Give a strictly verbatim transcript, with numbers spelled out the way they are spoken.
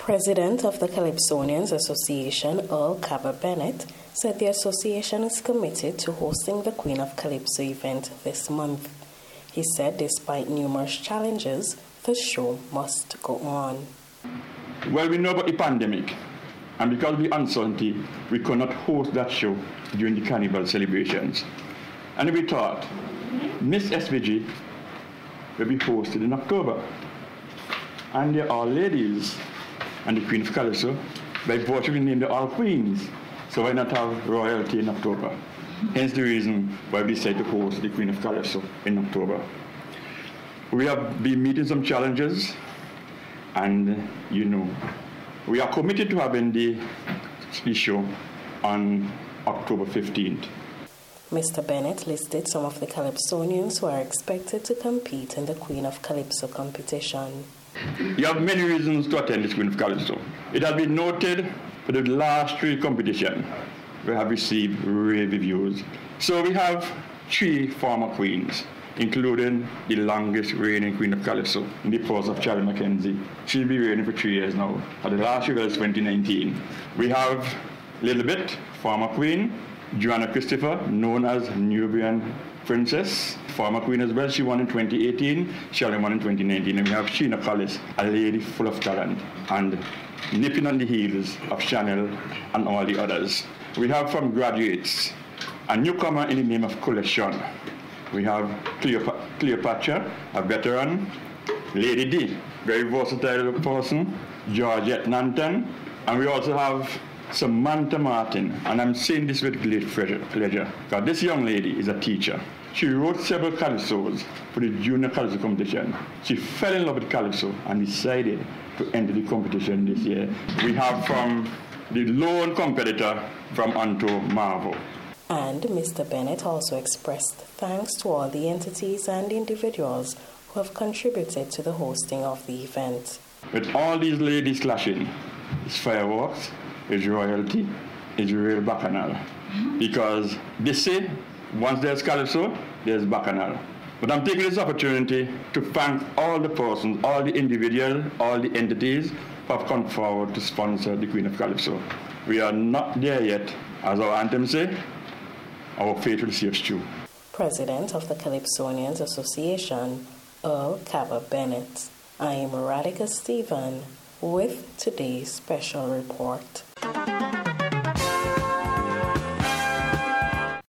President of the Calypsonians Association, Earl Cabba Bennett, said the association is committed to hosting the Queen of Calypso event this month. He said despite numerous challenges, the show must go on. Well, we know about the pandemic, and because of the uncertainty, we could not host that show during the carnival celebrations. And we thought Miss S V G will be hosted in October. And there are ladies and the Queen of Calypso, by virtue we named the All Queens. So why not have royalty in October? Hence the reason why we decided to host the Queen of Calypso in October. We have been meeting some challenges, and you know, we are committed to having the, the show on October fifteenth. Mister Bennett listed some of the Calypsonians who are expected to compete in the Queen of Calypso competition. You have many reasons to attend this Queen of Calypso. It has been noted for the last three competitions we have received rave reviews. So we have three former queens, including the longest reigning Queen of Calypso in the purse of Charlie Mackenzie. She'll be reigning for three years now. At the last year was twenty nineteen. We have Little Bit, former queen, Joanna Christopher, known as Nubian Princess, former queen as well. She won in twenty eighteen, Charlie won in twenty nineteen. And we have Sheena Collis, a lady full of talent, and nipping on the heels of Chanel and all the others. We have from graduates, a newcomer in the name of Collection. We have Cleop- Cleopatra, a veteran, Lady D, very versatile person, Georgette Nanton, and we also have Samantha Martin, and I'm saying this with great pleasure, because this young lady is a teacher. She wrote several calypsos for the junior calypso competition. She fell in love with calypso and decided to enter the competition this year. We have from the lone competitor from Anto Marvel. And Mister Bennett also expressed thanks to all the entities and individuals who have contributed to the hosting of the event. With all these ladies clashing, it's fireworks, it's royalty, it's real bacchanal. Because they say once there's calypso, there's bacchanal. But I'm taking this opportunity to thank all the persons, all the individuals, all the entities who have come forward to sponsor the Queen of Calypso. We are not there yet. As our anthem says, our fate will see us through. President of the Calypsonians Association, Earl Cabba Bennett. I am Radhika Stephen with today's special report.